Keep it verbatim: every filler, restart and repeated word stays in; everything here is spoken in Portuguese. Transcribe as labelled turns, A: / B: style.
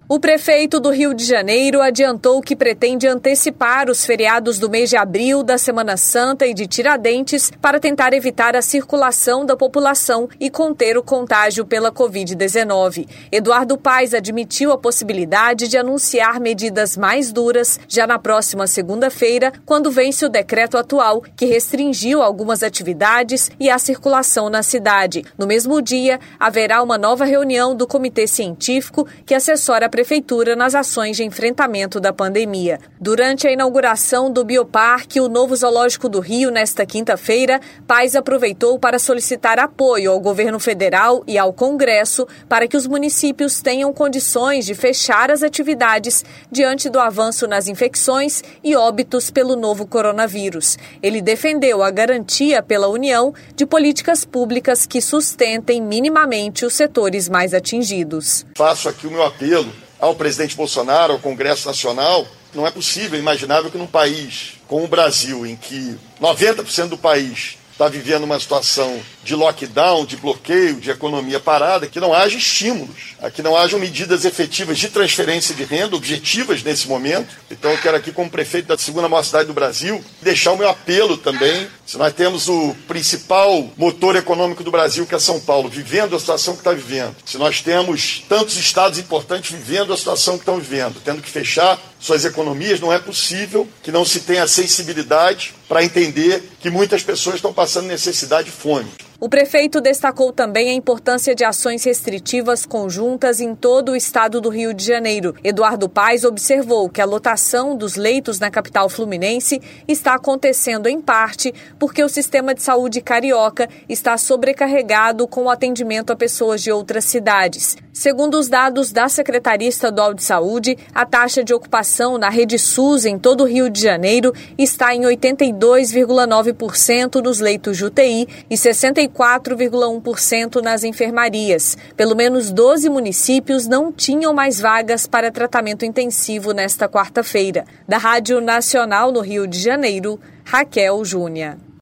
A: O prefeito do Rio de Janeiro adiantou que pretende antecipar os feriados do mês de abril, da Semana Santa e de Tiradentes para tentar evitar a circulação da população e conter o contágio pela covid dezenove. Eduardo Paes admitiu a possibilidade de anunciar medidas mais duras já na próxima segunda-feira, quando vence o decreto atual que restringiu algumas atividades e a circulação na cidade. No mesmo dia, haverá uma nova reunião do Comitê Científico que assessora a Prefeitura nas ações de enfrentamento da pandemia. Durante a inauguração do Bioparque, o novo Zoológico do Rio, nesta quinta-feira, Paes aproveitou para solicitar apoio ao governo federal e ao Congresso para que os municípios tenham condições de fechar as atividades diante do avanço nas infecções e óbitos pelo novo coronavírus. Ele defendeu a garantia pela União de políticas públicas que sustentem minimamente os setores mais atingidos.
B: Faço aqui o meu apelo ao presidente Bolsonaro, ao Congresso Nacional. Não é possível, imaginável que num país como o Brasil, em que noventa por cento do país está vivendo uma situação de lockdown, de bloqueio, de economia parada, que não haja estímulos, que não hajam medidas efetivas de transferência de renda, objetivas nesse momento. Então eu quero aqui, como prefeito da segunda maior cidade do Brasil, deixar o meu apelo também. Se nós temos o principal motor econômico do Brasil, que é São Paulo, vivendo a situação que está vivendo, se nós temos tantos estados importantes vivendo a situação que estão vivendo, tendo que fechar suas economias, não é possível que não se tenha sensibilidade para entender que muitas pessoas estão passando necessidade e fome.
A: O prefeito destacou também a importância de ações restritivas conjuntas em todo o estado do Rio de Janeiro. Eduardo Paes observou que a lotação dos leitos na capital fluminense está acontecendo em parte porque o sistema de saúde carioca está sobrecarregado com o atendimento a pessoas de outras cidades. Segundo os dados da Secretaria Estadual de Saúde, a taxa de ocupação na rede SUS em todo o Rio de Janeiro está em oitenta e dois vírgula nove por cento nos leitos de U T I e sessenta e quatro vírgula um por cento nas enfermarias. Pelo menos doze municípios não tinham mais vagas para tratamento intensivo nesta quarta-feira. Da Rádio Nacional no Rio de Janeiro, Raquel Júnior.